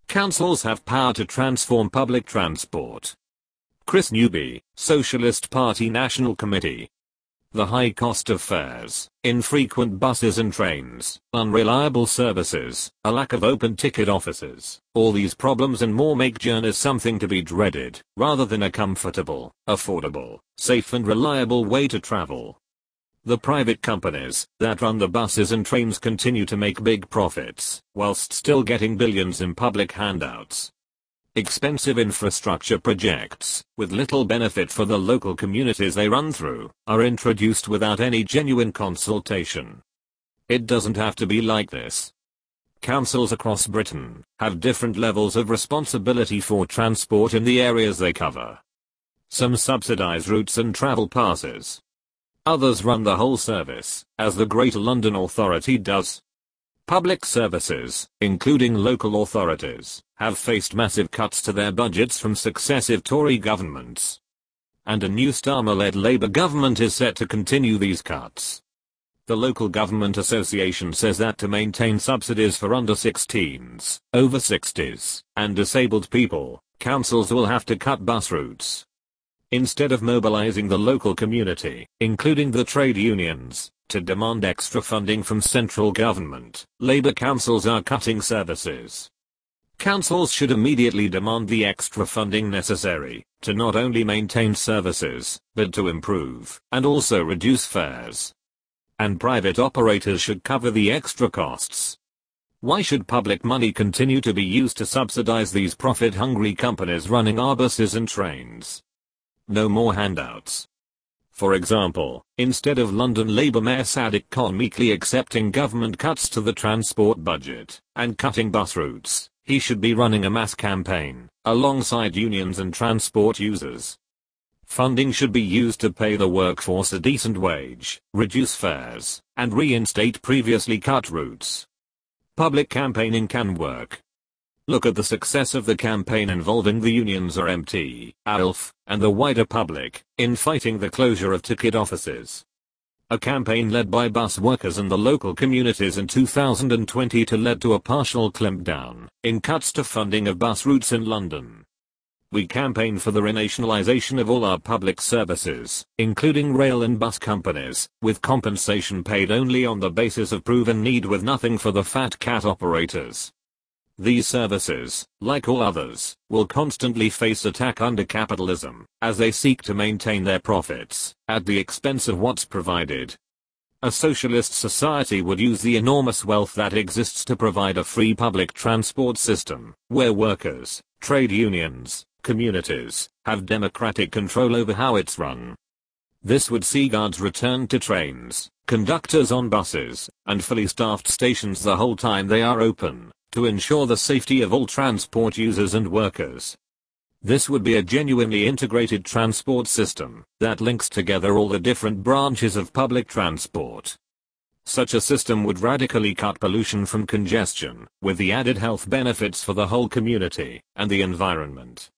Councils have power to transform public transport. Chris Newby, Socialist Party National Committee. The high cost of fares, infrequent buses and trains, unreliable services, a lack of open ticket offices, all these problems and more make journeys something to be dreaded, rather than a comfortable, affordable, safe and reliable way to travel. The private companies that run the buses and trains continue to make big profits, whilst still getting billions in public handouts. Expensive infrastructure projects, with little benefit for the local communities they run through, are introduced without any genuine consultation. It doesn't have to be like this. Councils across Britain have different levels of responsibility for transport in the areas they cover. Some subsidise routes and travel passes. Others run the whole service, as the Greater London Authority does. Public services, including local authorities, have faced massive cuts to their budgets from successive Tory governments. And a new Starmer-led Labour government is set to continue these cuts. The Local Government Association says that to maintain subsidies for under 16s, over 60s, and disabled people, councils will have to cut bus routes. Instead of mobilizing the local community, including the trade unions, to demand extra funding from central government, Labour councils are cutting services. Councils should immediately demand the extra funding necessary to not only maintain services, but to improve and also reduce fares. And private operators should cover the extra costs. Why should public money continue to be used to subsidize these profit-hungry companies running our buses and trains? No more handouts. For example, instead of London Labour Mayor Sadiq Khan meekly accepting government cuts to the transport budget and cutting bus routes, he should be running a mass campaign alongside unions and transport users. Funding should be used to pay the workforce a decent wage, reduce fares, and reinstate previously cut routes. Public campaigning can work. Look at the success of the campaign involving the unions RMT, ALF, and the wider public in fighting the closure of ticket offices. A campaign led by bus workers and the local communities in 2020 led to a partial clampdown in cuts to funding of bus routes in London. We campaigned for the renationalisation of all our public services, including rail and bus companies, with compensation paid only on the basis of proven need with nothing for the fat cat operators. These services, like all others, will constantly face attack under capitalism, as they seek to maintain their profits, at the expense of what's provided. A socialist society would use the enormous wealth that exists to provide a free public transport system, where workers, trade unions, communities, have democratic control over how it's run. This would see guards return to trains, conductors on buses, and fully staffed stations the whole time they are open, to ensure the safety of all transport users and workers. This would be a genuinely integrated transport system that links together all the different branches of public transport. Such a system would radically cut pollution from congestion, with the added health benefits for the whole community and the environment.